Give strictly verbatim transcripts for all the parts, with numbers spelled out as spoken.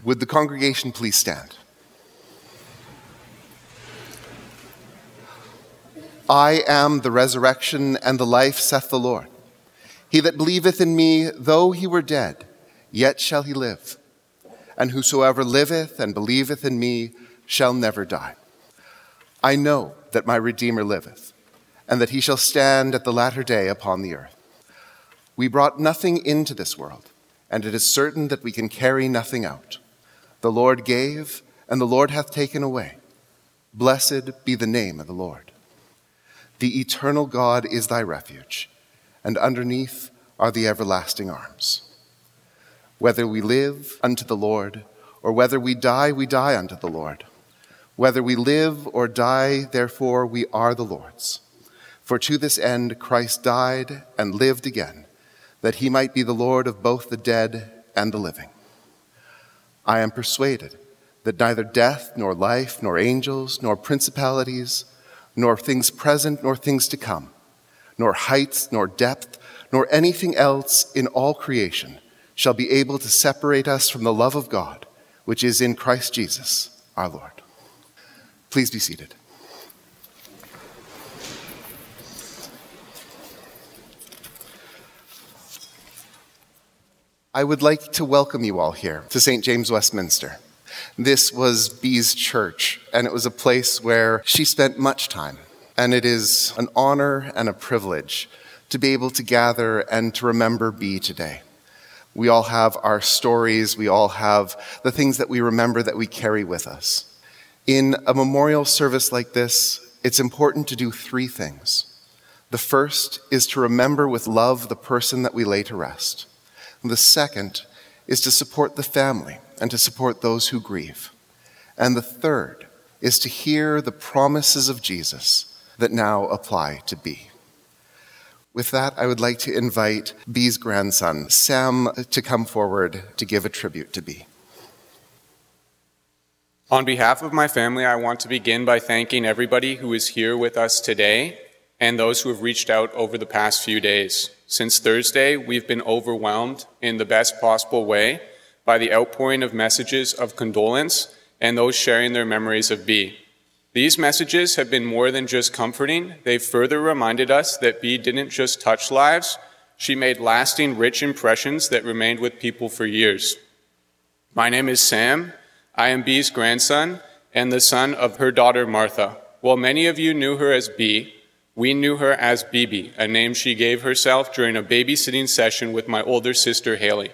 Would the congregation please stand? I am the resurrection and the life, saith the Lord. He that believeth in me, though he were dead, yet shall he live. And whosoever liveth and believeth in me shall never die. I know that my Redeemer liveth, and that he shall stand at the latter day upon the earth. We brought nothing into this world, and it is certain that we can carry nothing out. The Lord gave, and the Lord hath taken away. Blessed be the name of the Lord. The eternal God is thy refuge, and underneath are the everlasting arms. Whether we live, unto the Lord, or whether we die, we die unto the Lord. Whether we live or die, therefore we are the Lord's. For to this end Christ died and lived again, that he might be the Lord of both the dead and the living. I am persuaded that neither death, nor life, nor angels, nor principalities, nor things present, nor things to come, nor heights, nor depth, nor anything else in all creation shall be able to separate us from the love of God, which is in Christ Jesus, our Lord. Please be seated. I would like to welcome you all here to Saint James Westminster. This was Bee's church, and it was a place where she spent much time. And it is an honor and a privilege to be able to gather and to remember Bee today. We all have our stories. We all have the things that we remember that we carry with us. In a memorial service like this, it's important to do three things. The first is to remember with love the person that we lay to rest. The second is to support the family and to support those who grieve. And the third is to hear the promises of Jesus that now apply to Bee. With that, I would like to invite Bee's grandson, Sam, to come forward to give a tribute to Bee. On behalf of my family, I want to begin by thanking everybody who is here with us today and those who have reached out over the past few days. Since Thursday, we've been overwhelmed in the best possible way by the outpouring of messages of condolence and those sharing their memories of Bee. These messages have been more than just comforting. They've further reminded us that Bee didn't just touch lives, she made lasting, rich impressions that remained with people for years. My name is Sam. I am Bee's grandson and the son of her daughter, Martha. While many of you knew her as Bee, we knew her as Bibi, a name she gave herself during a babysitting session with my older sister, Haley.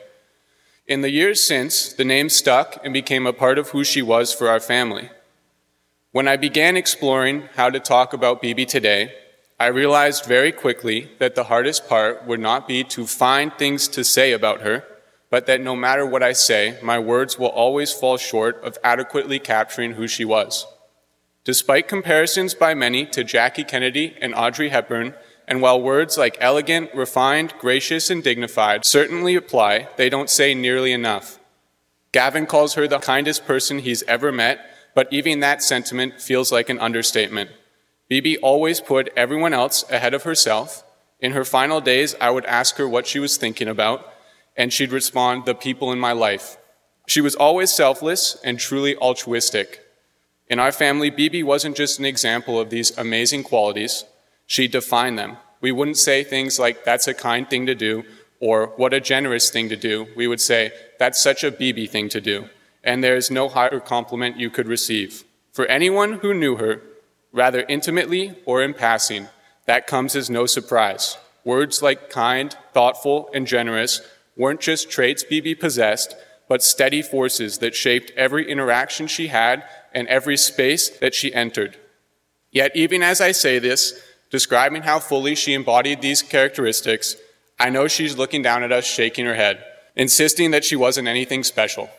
In the years since, the name stuck and became a part of who she was for our family. When I began exploring how to talk about Bibi today, I realized very quickly that the hardest part would not be to find things to say about her, but that no matter what I say, my words will always fall short of adequately capturing who she was. Despite comparisons by many to Jackie Kennedy and Audrey Hepburn, and while words like elegant, refined, gracious, and dignified certainly apply, they don't say nearly enough. Gavin calls her the kindest person he's ever met, but even that sentiment feels like an understatement. Bibi always put everyone else ahead of herself. In her final days, I would ask her what she was thinking about, and she'd respond, the people in my life. She was always selfless and truly altruistic. In our family, Bibi wasn't just an example of these amazing qualities. She defined them. We wouldn't say things like, that's a kind thing to do, or what a generous thing to do. We would say, that's such a Bibi thing to do. And there is no higher compliment you could receive. For anyone who knew her, rather intimately or in passing, that comes as no surprise. Words like kind, thoughtful, and generous weren't just traits Bibi possessed, but steady forces that shaped every interaction she had and every space that she entered. Yet even as I say this, describing how fully she embodied these characteristics, I know she's looking down at us, shaking her head, insisting that she wasn't anything special.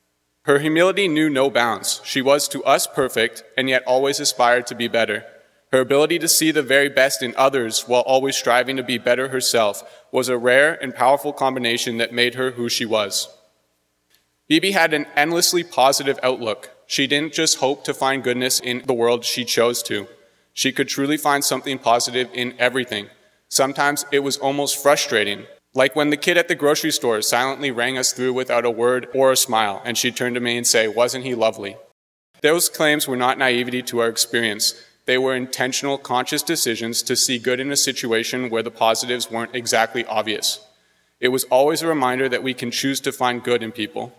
Her humility knew no bounds. She was to us perfect, and yet always aspired to be better. Her ability to see the very best in others while always striving to be better herself was a rare and powerful combination that made her who she was. Bibi had an endlessly positive outlook. She didn't just hope to find goodness in the world, she chose to. She could truly find something positive in everything. Sometimes it was almost frustrating. Like when the kid at the grocery store silently rang us through without a word or a smile, and she'd turn to me and say, "Wasn't he lovely?" Those claims were not naivety to our experience. They were intentional, conscious decisions to see good in a situation where the positives weren't exactly obvious. It was always a reminder that we can choose to find good in people.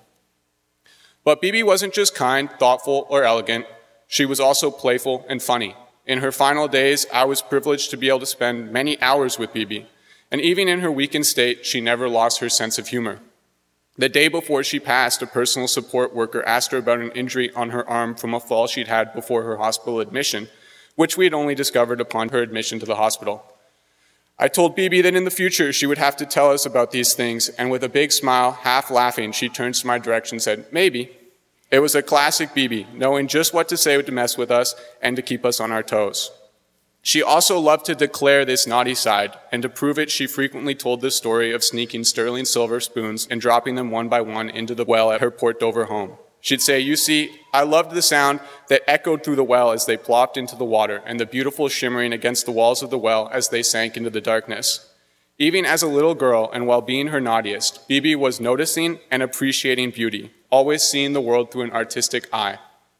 But Bibi wasn't just kind, thoughtful, or elegant. She was also playful and funny. In her final days, I was privileged to be able to spend many hours with Bibi. And even in her weakened state, she never lost her sense of humor. The day before she passed, a personal support worker asked her about an injury on her arm from a fall she'd had before her hospital admission, which we had only discovered upon her admission to the hospital. I told Bibi that in the future she would have to tell us about these things, and with a big smile, half laughing, she turned to my direction and said, "Maybe." It was a classic Bibi, knowing just what to say to mess with us and to keep us on our toes. She also loved to declare this naughty side, and to prove it, she frequently told the story of sneaking sterling silver spoons and dropping them one by one into the well at her Port Dover home. She'd say, "You see, I loved the sound that echoed through the well as they plopped into the water, and the beautiful shimmering against the walls of the well as they sank into the darkness." Even as a little girl, and while being her naughtiest, Bibi was noticing and appreciating beauty, always seeing the world through an artistic eye.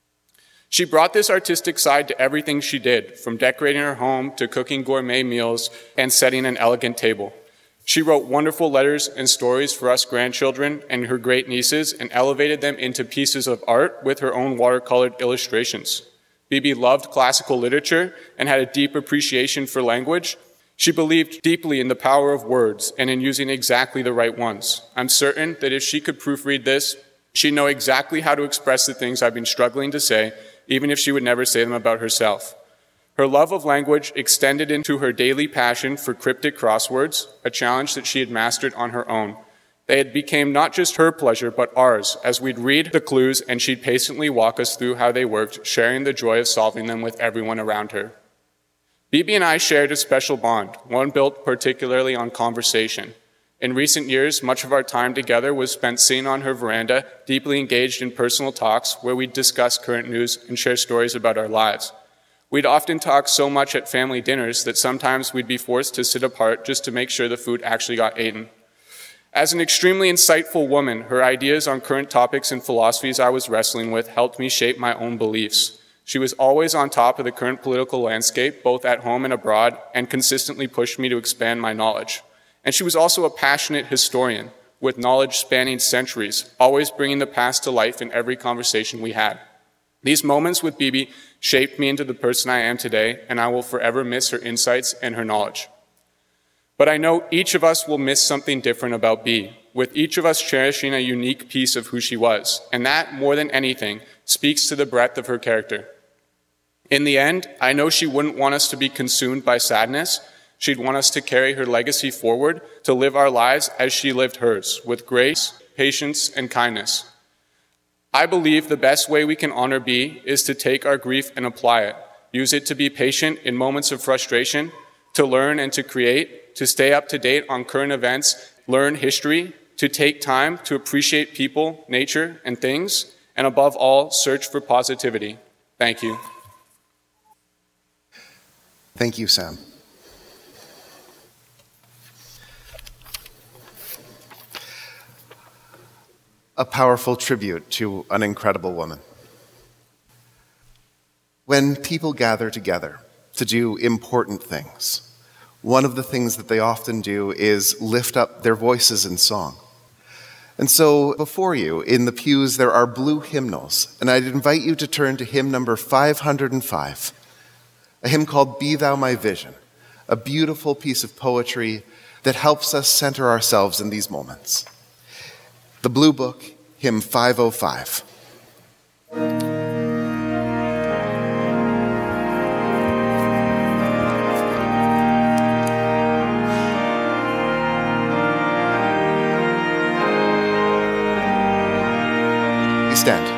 She brought this artistic side to everything she did, from decorating her home to cooking gourmet meals and setting an elegant table. She wrote wonderful letters and stories for us grandchildren and her great nieces and elevated them into pieces of art with her own watercolored illustrations. Bibi loved classical literature and had a deep appreciation for language. She believed deeply in the power of words and in using exactly the right ones. I'm certain that if she could proofread this, she'd know exactly how to express the things I've been struggling to say, even if she would never say them about herself. Her love of language extended into her daily passion for cryptic crosswords, a challenge that she had mastered on her own. They had become not just her pleasure, but ours, as we'd read the clues and she'd patiently walk us through how they worked, sharing the joy of solving them with everyone around her. Bibi and I shared a special bond, one built particularly on conversation. In recent years, much of our time together was spent sitting on her veranda, deeply engaged in personal talks where we'd discuss current news and share stories about our lives. We'd often talk so much at family dinners that sometimes we'd be forced to sit apart just to make sure the food actually got eaten. As an extremely insightful woman, her ideas on current topics and philosophies I was wrestling with helped me shape my own beliefs. She was always on top of the current political landscape, both at home and abroad, and consistently pushed me to expand my knowledge. And she was also a passionate historian, with knowledge spanning centuries, always bringing the past to life in every conversation we had. These moments with Bibi shaped me into the person I am today, and I will forever miss her insights and her knowledge. But I know each of us will miss something different about Bibi, with each of us cherishing a unique piece of who she was, and that, more than anything, speaks to the breadth of her character. In the end, I know she wouldn't want us to be consumed by sadness. She'd want us to carry her legacy forward, to live our lives as she lived hers, with grace, patience, and kindness. I believe the best way we can honor Bibi is to take our grief and apply it, use it to be patient in moments of frustration, to learn and to create, to stay up to date on current events, learn history, to take time to appreciate people, nature, and things, and above all, search for positivity. Thank you. Thank you, Sam. A powerful tribute to an incredible woman. When people gather together to do important things, one of the things that they often do is lift up their voices in song. And so before you, in the pews, there are blue hymnals, and I'd invite you to turn to hymn number five hundred five, a hymn called Be Thou My Vision, a beautiful piece of poetry that helps us center ourselves in these moments. The Blue Book, hymn five oh five. Please stand.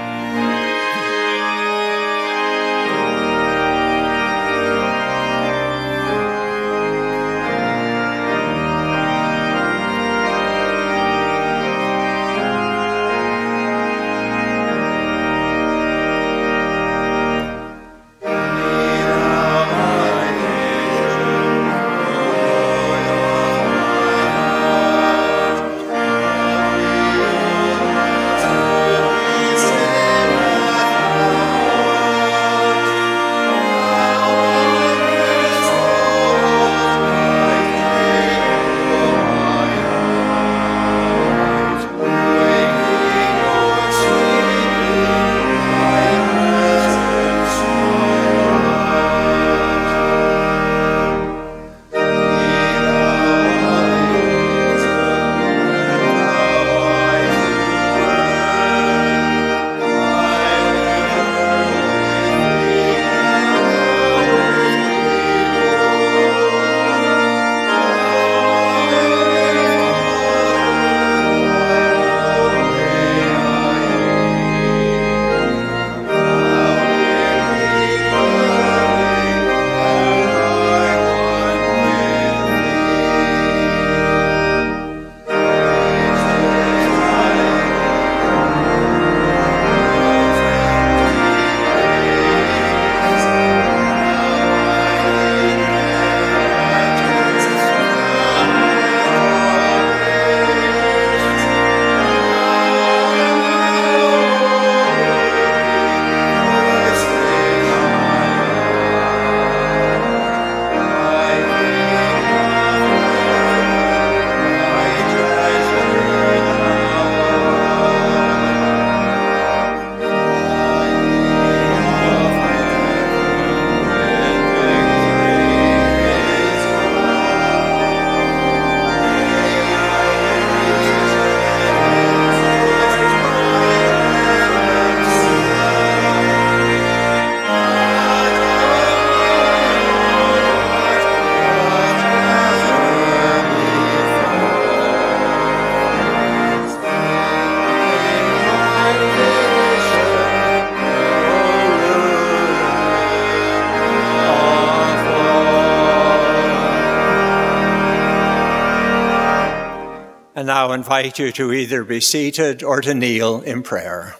now invite you to either be seated or to kneel in prayer.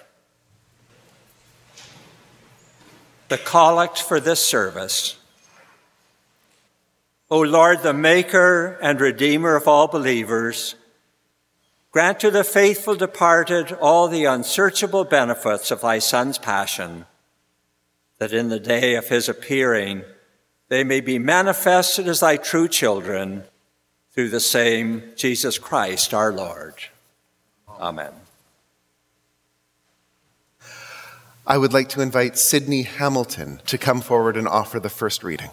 The collect for this service. O Lord, the Maker and Redeemer of all believers, grant to the faithful departed all the unsearchable benefits of thy Son's passion, that in the day of his appearing they may be manifested as thy true children, through the same Jesus Christ our Lord. Amen. I would like to invite Sidney Hamilton to come forward and offer the first reading.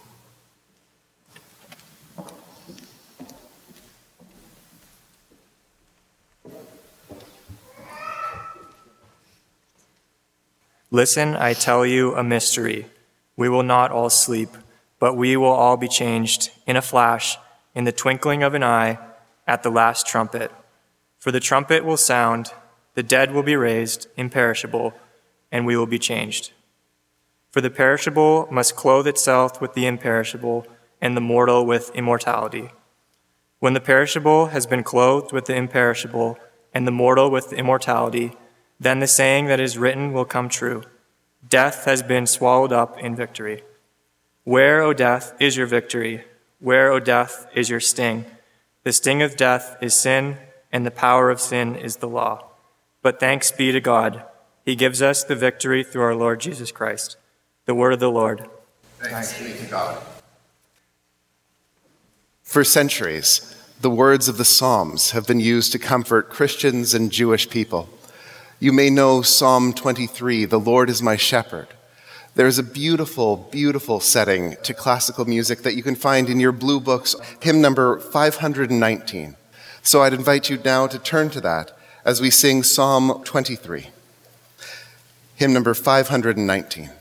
Listen, I tell you a mystery. We will not all sleep, but we will all be changed in a flash, in the twinkling of an eye, at the last trumpet. For the trumpet will sound, the dead will be raised, imperishable, and we will be changed. For the perishable must clothe itself with the imperishable, and the mortal with immortality. When the perishable has been clothed with the imperishable, and the mortal with immortality, then the saying that is written will come true. Death has been swallowed up in victory. Where, O death, is your victory? Where, O death, is your sting? The sting of death is sin, and the power of sin is the law. But thanks be to God. He gives us the victory through our Lord Jesus Christ. The word of the Lord. Thanks be to God. For centuries, the words of the Psalms have been used to comfort Christians and Jewish people. You may know Psalm twenty-three, "The Lord is my shepherd." There's a beautiful, beautiful setting to classical music that you can find in your blue books, hymn number five hundred nineteen. So I'd invite you now to turn to that as we sing Psalm twenty-three, hymn number five hundred nineteen.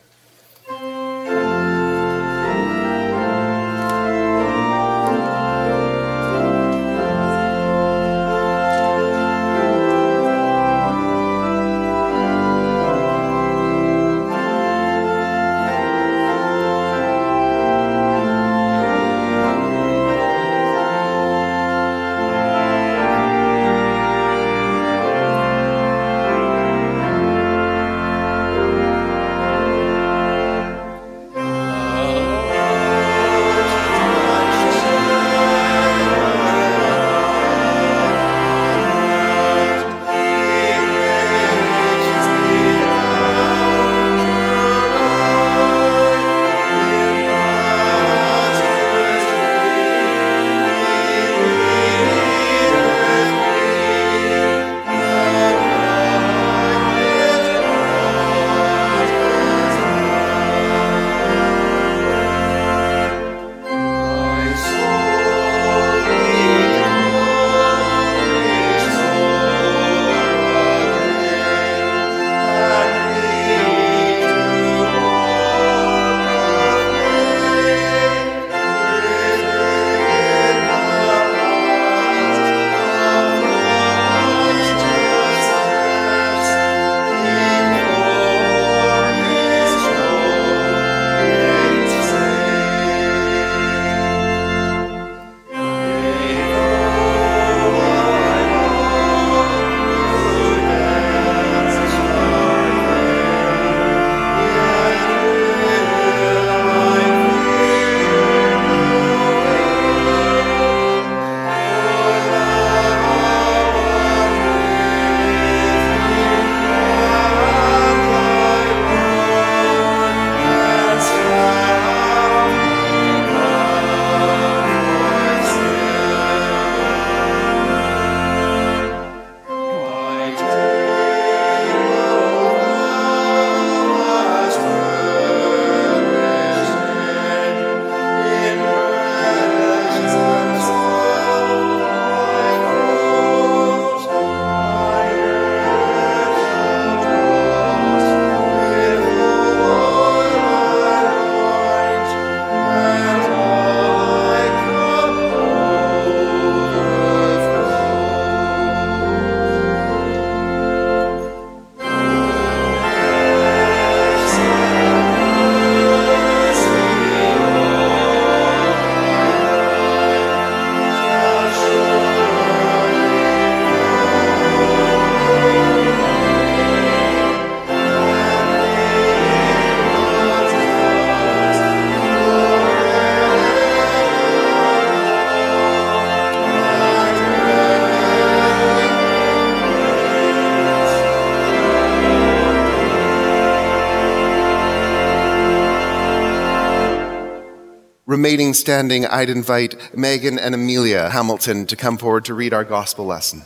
Remaining standing, I'd invite Megan and Amelia Hamilton to come forward to read our gospel lesson.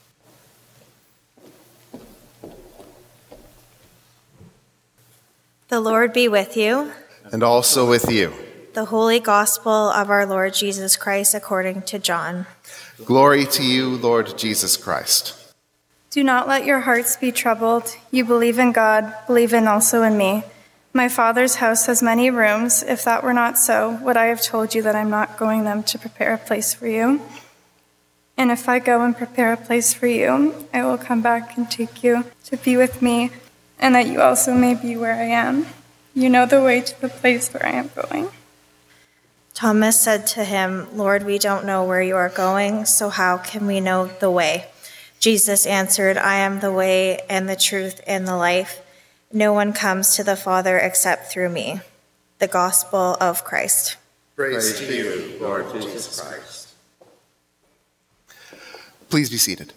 The Lord be with you. And also with you. The Holy Gospel of our Lord Jesus Christ according to John. Glory to you, Lord Jesus Christ. Do not let your hearts be troubled. You believe in God, believe in also in me. My Father's house has many rooms. If that were not so, would I have told you that I'm not going them to prepare a place for you? And if I go and prepare a place for you, I will come back and take you to be with me, and that you also may be where I am. You know the way to the place where I am going. Thomas said to him, Lord, we don't know where you are going, so how can we know the way? Jesus answered, I am the way and the truth and the life. No one comes to the Father except through me. The Gospel of Christ. Praise, Praise to you, Lord Jesus Christ. Please be seated.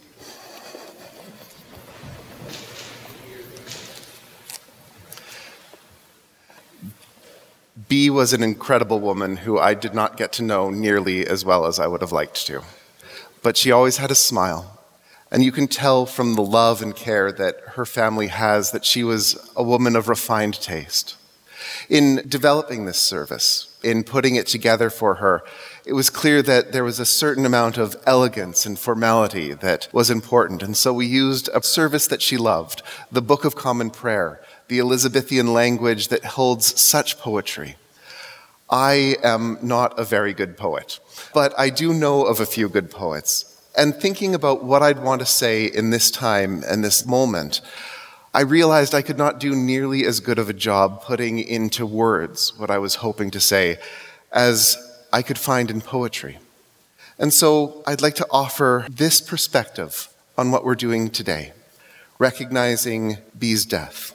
Bee was an incredible woman who I did not get to know nearly as well as I would have liked to. But she always had a smile. And you can tell from the love and care that her family has that she was a woman of refined taste. In developing this service, in putting it together for her, it was clear that there was a certain amount of elegance and formality that was important. And so we used a service that she loved, the Book of Common Prayer, the Elizabethan language that holds such poetry. I am not a very good poet, but I do know of a few good poets. And thinking about what I'd want to say in this time and this moment, I realized I could not do nearly as good of a job putting into words what I was hoping to say as I could find in poetry. And so I'd like to offer this perspective on what we're doing today, recognizing Bee's death.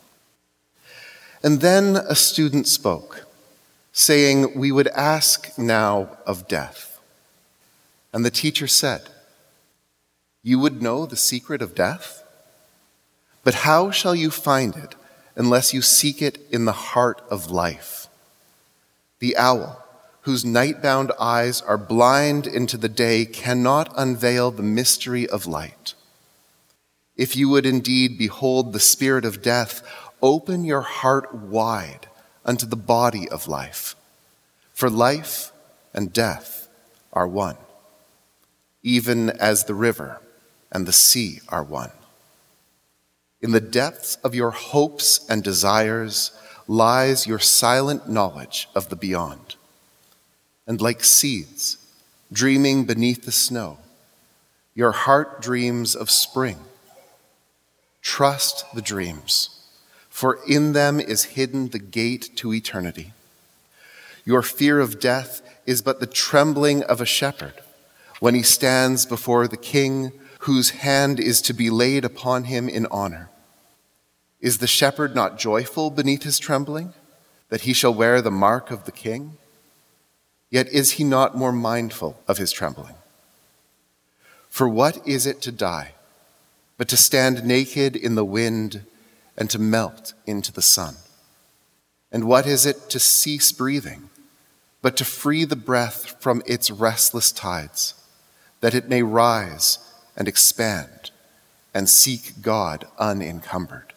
And then a student spoke, saying we would ask now of death. And the teacher said, you would know the secret of death? But how shall you find it unless you seek it in the heart of life? The owl, whose night-bound eyes are blind into the day, cannot unveil the mystery of light. If you would indeed behold the spirit of death, open your heart wide unto the body of life. For life and death are one, even as the river and the sea are one. In the depths of your hopes and desires lies your silent knowledge of the beyond. And like seeds dreaming beneath the snow, your heart dreams of spring. Trust the dreams, for in them is hidden the gate to eternity. Your fear of death is but the trembling of a shepherd when he stands before the king whose hand is to be laid upon him in honor. Is the shepherd not joyful beneath his trembling, that he shall wear the mark of the king? Yet is he not more mindful of his trembling? For what is it to die, but to stand naked in the wind and to melt into the sun? And what is it to cease breathing, but to free the breath from its restless tides, that it may rise and expand and seek God unencumbered?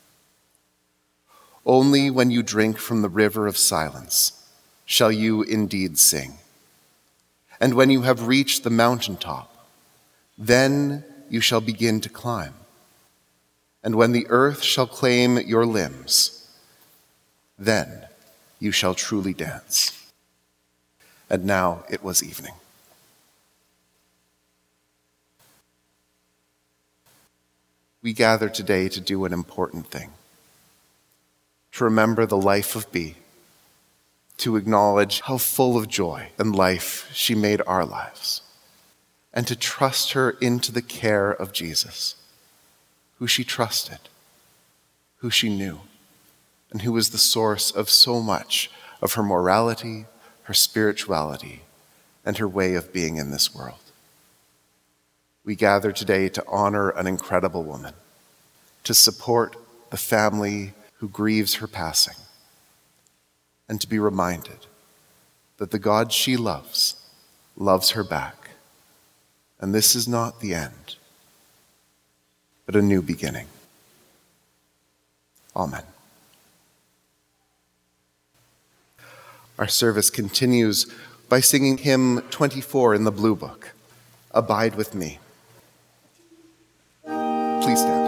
Only when you drink from the river of silence shall you indeed sing. And when you have reached the mountaintop, then you shall begin to climb. And when the earth shall claim your limbs, then you shall truly dance. And now it was evening. We gather today to do an important thing, to remember the life of Bee, to acknowledge how full of joy and life she made our lives, and to trust her into the care of Jesus, who she trusted, who she knew, and who was the source of so much of her morality, her spirituality, and her way of being in this world. We gather today to honor an incredible woman, to support the family who grieves her passing, and to be reminded that the God she loves loves her back. And this is not the end, but a new beginning. Amen. Our service continues by singing hymn twenty-four in the Blue Book, Abide with Me. Please stand.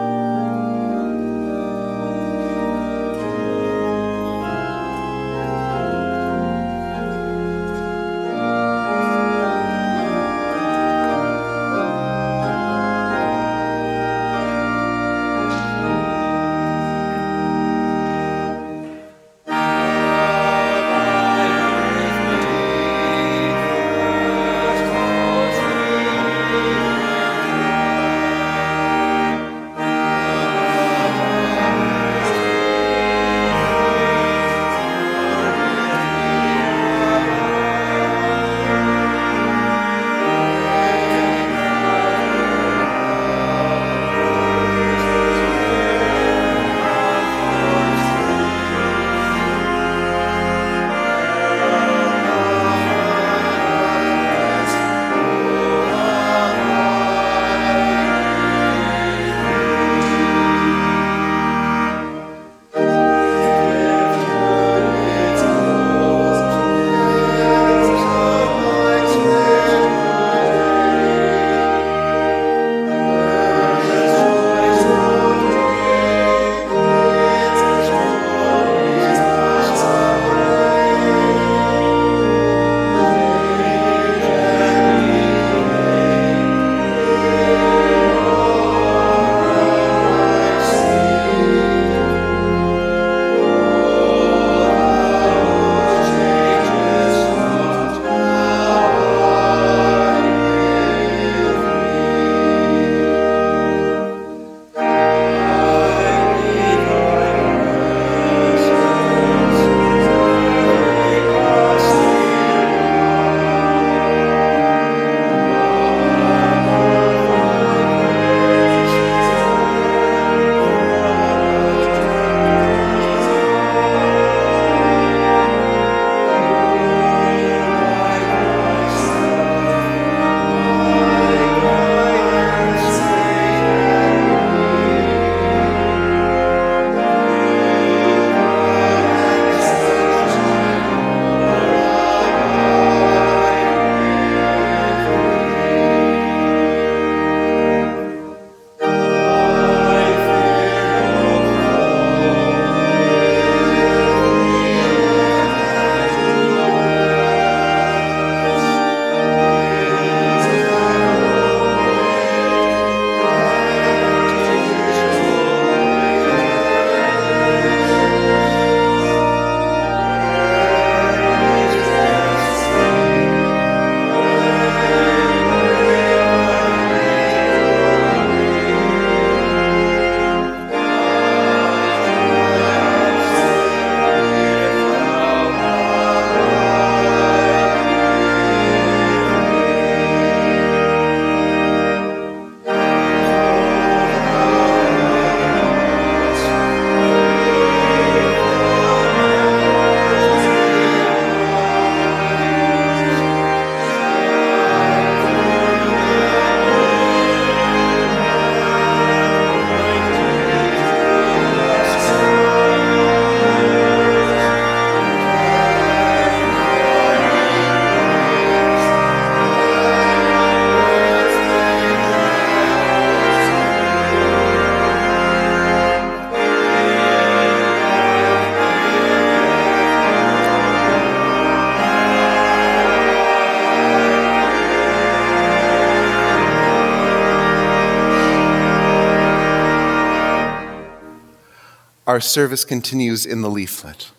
Our service continues in the leaflet.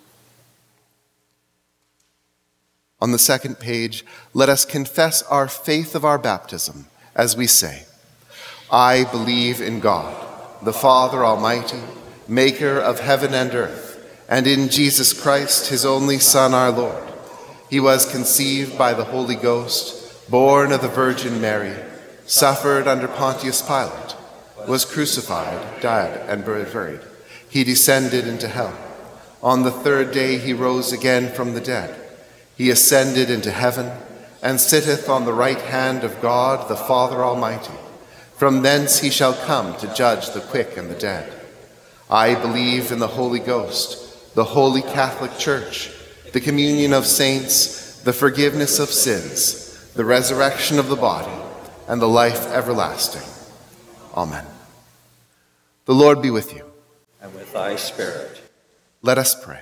On the second page, let us confess our faith of our baptism as we say, I believe in God, the Father Almighty, maker of heaven and earth, and in Jesus Christ, his only Son, our Lord. He was conceived by the Holy Ghost, born of the Virgin Mary, suffered under Pontius Pilate, was crucified, died, and buried. He descended into hell. On the third day he rose again from the dead. He ascended into heaven and sitteth on the right hand of God the Father Almighty. From thence he shall come to judge the quick and the dead. I believe in the Holy Ghost, the holy Catholic Church, the communion of saints, the forgiveness of sins, the resurrection of the body, and the life everlasting. Amen. The Lord be with you. And with thy spirit. Let us pray.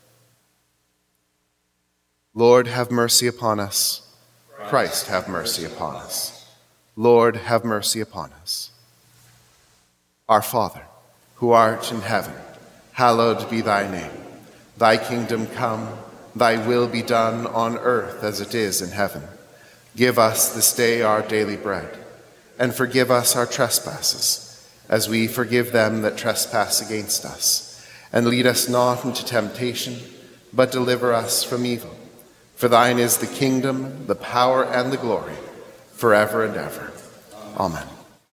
Lord, have mercy upon us. Christ, have mercy upon us. Lord, have mercy upon us. Our Father, who art in heaven, hallowed be thy name. Thy kingdom come, thy will be done on earth as it is in heaven. Give us this day our daily bread, and forgive us our trespasses, as we forgive them that trespass against us. And lead us not into temptation, but deliver us from evil. For thine is the kingdom, the power, and the glory, forever and ever. Amen.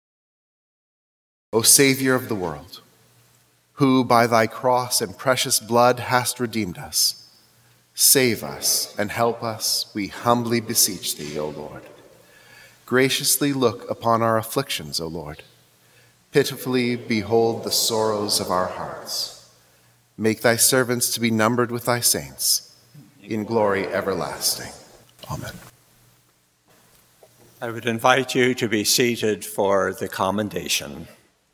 O Savior of the world, who by thy cross and precious blood hast redeemed us, save us and help us, we humbly beseech thee, O Lord. Graciously look upon our afflictions, O Lord. Pitifully behold the sorrows of our hearts. Make thy servants to be numbered with thy saints, in glory everlasting. Amen. I would invite you to be seated for the commendation.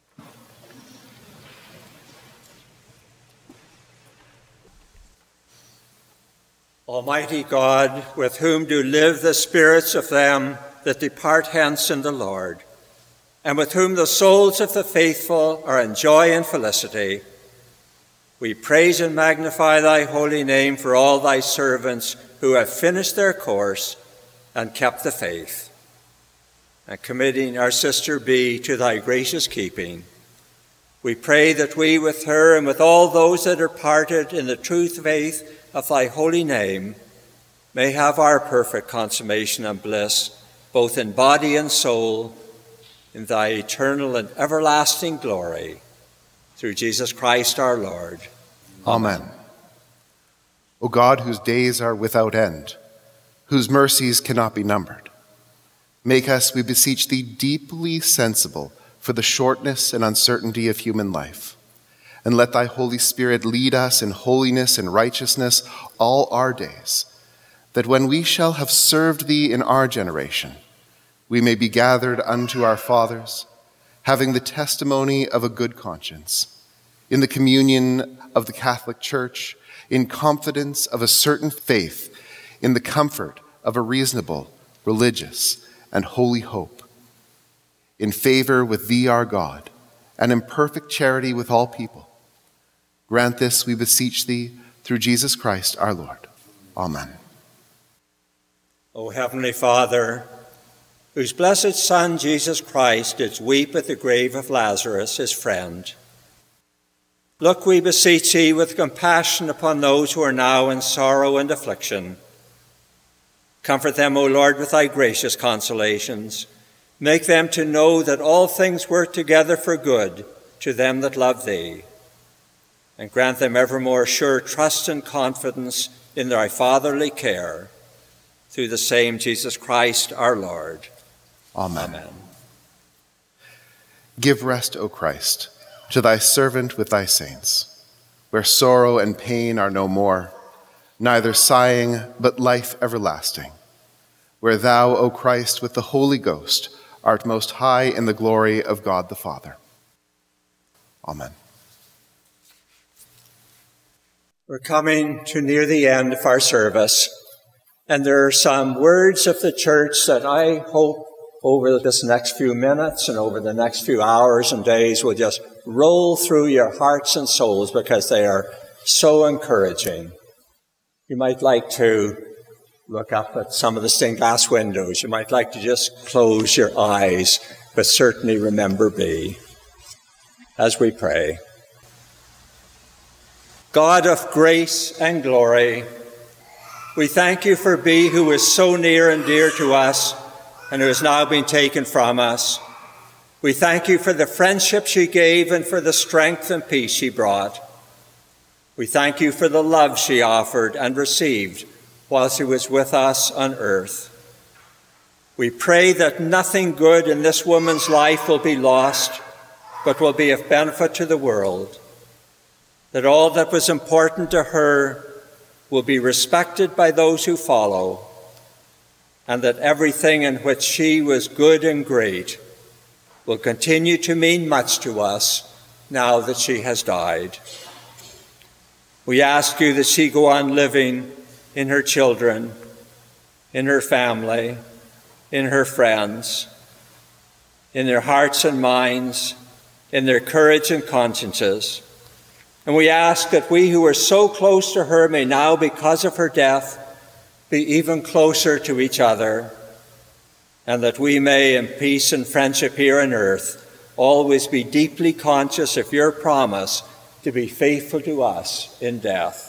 Almighty God, with whom do live the spirits of them that depart hence in the Lord, and with whom the souls of the faithful are in joy and felicity, we praise and magnify thy holy name for all thy servants who have finished their course and kept the faith. And committing our sister B to thy gracious keeping, we pray that we with her and with all those that are parted in the true faith of thy holy name may have our perfect consummation and bliss, both in body and soul, in thy eternal and everlasting glory, through Jesus Christ our Lord. Amen. O God, whose days are without end, whose mercies cannot be numbered, make us, we beseech thee, deeply sensible for the shortness and uncertainty of human life, and let thy Holy Spirit lead us in holiness and righteousness all our days, that when we shall have served thee in our generation, we may be gathered unto our fathers, having the testimony of a good conscience, in the communion of the Catholic Church, in confidence of a certain faith, in the comfort of a reasonable, religious, and holy hope, in favor with thee, our God, and in perfect charity with all people. Grant this, we beseech thee, through Jesus Christ our Lord. Amen. O Heavenly Father, whose blessed Son, Jesus Christ, did weep at the grave of Lazarus, his friend, look, we beseech thee, with compassion upon those who are now in sorrow and affliction. Comfort them, O Lord, with thy gracious consolations. Make them to know that all things work together for good to them that love thee. And grant them evermore sure trust and confidence in thy fatherly care, through the same Jesus Christ our Lord. Amen. Amen. Give rest, O Christ, to thy servant with thy saints, where sorrow and pain are no more, neither sighing, but life everlasting, where thou, O Christ, with the Holy Ghost, art most high in the glory of God the Father. Amen. We're coming to near the end of our service, and there are some words of the church that I hope over this next few minutes and over the next few hours and days will just roll through your hearts and souls, because they are so encouraging. You might like to look up at some of the stained glass windows. You might like to just close your eyes, but certainly remember B as we pray. God of grace and glory, we thank you for B, who is so near and dear to us and who has now been taken from us. We thank you for the friendship she gave and for the strength and peace she brought. We thank you for the love she offered and received whilst he was with us on earth. We pray that nothing good in this woman's life will be lost, but will be of benefit to the world, that all that was important to her will be respected by those who follow, and that everything in which she was good and great will continue to mean much to us now that she has died. We ask you that she go on living in her children, in her family, in her friends, in their hearts and minds, in their courage and consciences. And we ask that we who are so close to her may now, because of her death, be even closer to each other, and that we may, in peace and friendship here on earth, always be deeply conscious of your promise to be faithful to us in death.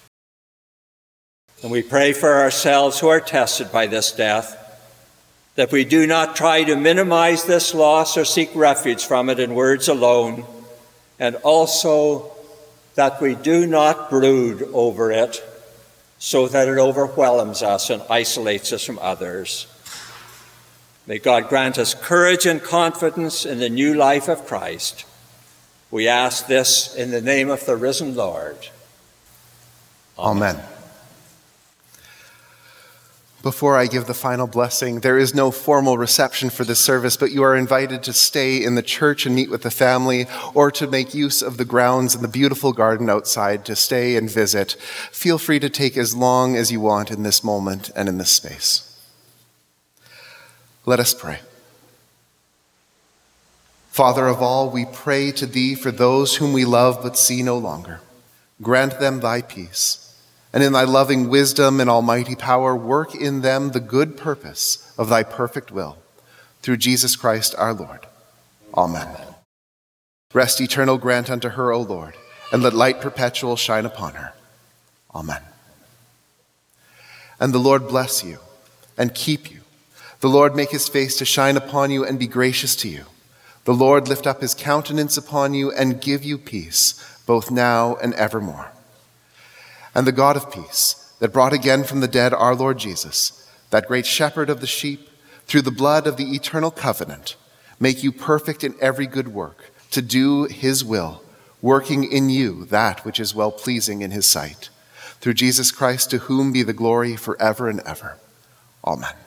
And we pray for ourselves who are tested by this death, that we do not try to minimize this loss or seek refuge from it in words alone, and also that we do not brood over it so that it overwhelms us and isolates us from others. May God grant us courage and confidence in the new life of Christ. We ask this in the name of the risen Lord. Amen. Amen. Before I give the final blessing, there is no formal reception for this service, but you are invited to stay in the church and meet with the family, or to make use of the grounds and the beautiful garden outside to stay and visit. Feel free to take as long as you want in this moment and in this space. Let us pray. Father of all, we pray to thee for those whom we love but see no longer. Grant them thy peace. And in thy loving wisdom and almighty power, work in them the good purpose of thy perfect will. Through Jesus Christ our Lord. Amen. Amen. Rest eternal grant unto her, O Lord, and let light perpetual shine upon her. Amen. And the Lord bless you and keep you. The Lord make his face to shine upon you and be gracious to you. The Lord lift up his countenance upon you and give you peace, both now and evermore. And the God of peace, that brought again from the dead our Lord Jesus, that great shepherd of the sheep, through the blood of the eternal covenant, make you perfect in every good work, to do his will, working in you that which is well-pleasing in his sight. Through Jesus Christ, to whom be the glory forever and ever. Amen.